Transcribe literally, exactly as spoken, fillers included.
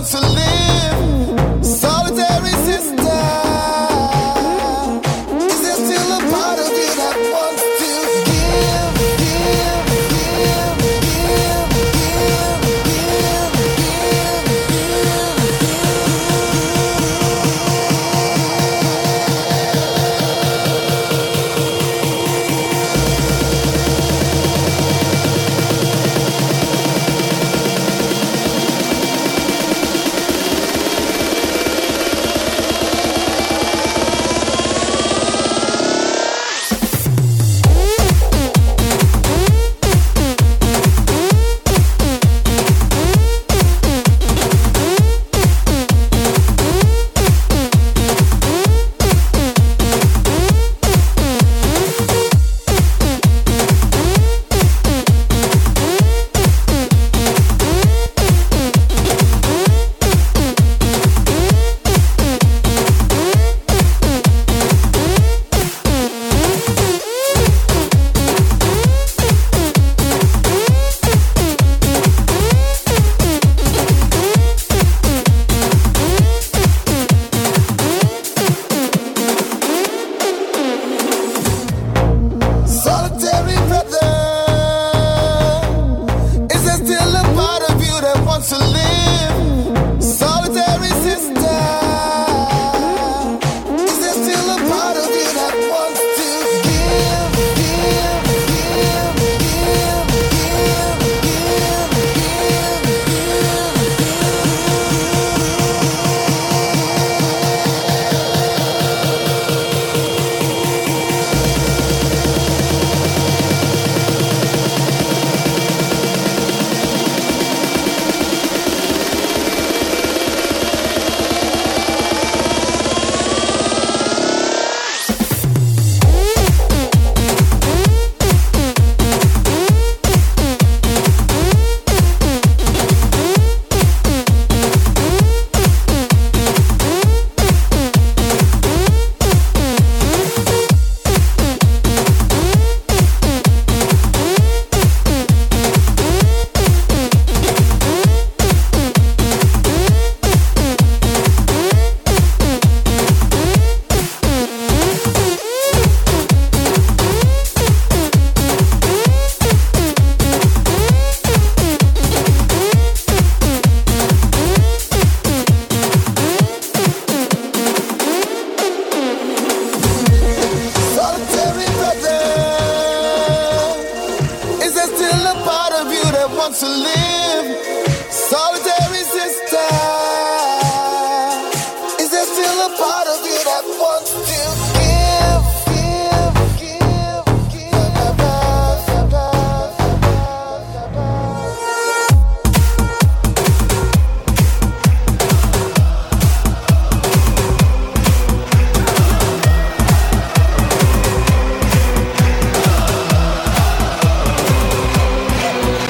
wants to live. Solitary sister, is there still a part of you that wants to give, give, give, give, give, to live. Solitary sister, is there still a part of you that wants to give, give, give, give, give, wants to live. Solitary